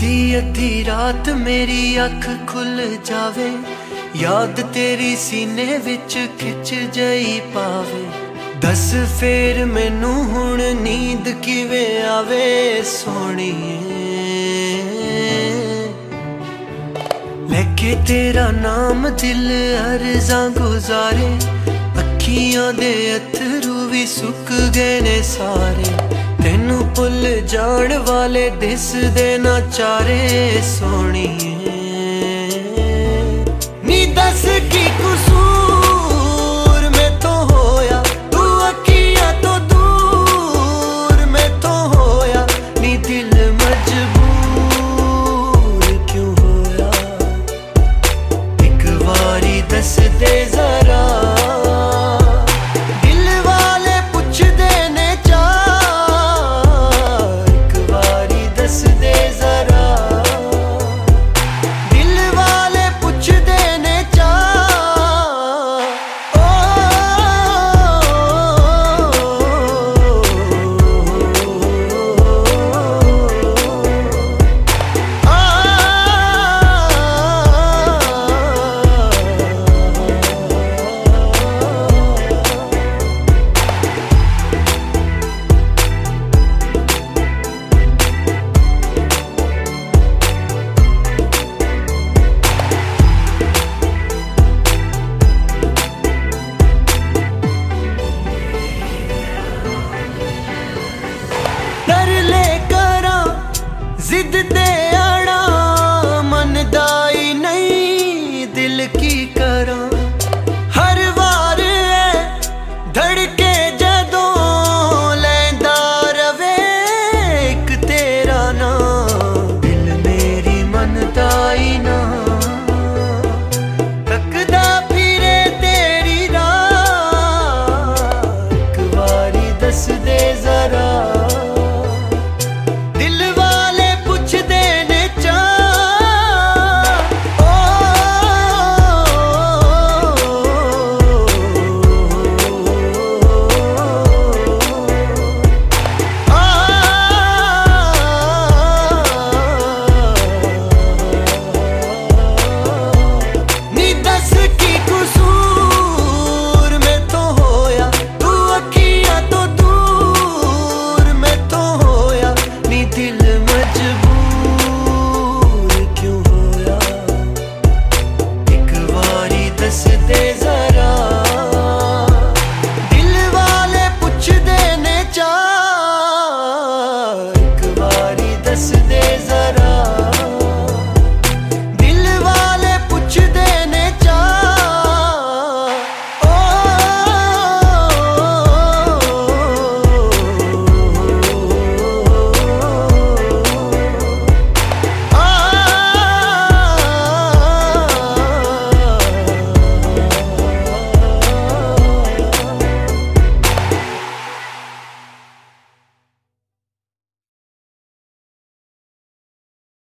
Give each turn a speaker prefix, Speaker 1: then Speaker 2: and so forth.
Speaker 1: अद्धी अद्धी रात मेरी अख खुल जावे, याद तेरी सीने विच खिच जई पावे। दस फेर मैनू हुण नींद किवें आवे सोहणीए, लेके तेरा नाम दिल अर्ज़ां गुजारे। अखियां दे अथरू भी सुक गए ने सारे, तेनू भुल जान वाले दिसदे ना चारे सोहणीए। नी दस की कसूर मैथों होया, तू अखियां तो दूर मैथों होया। नी दिल मजबूर क्यों होया, एक बारी दस दे।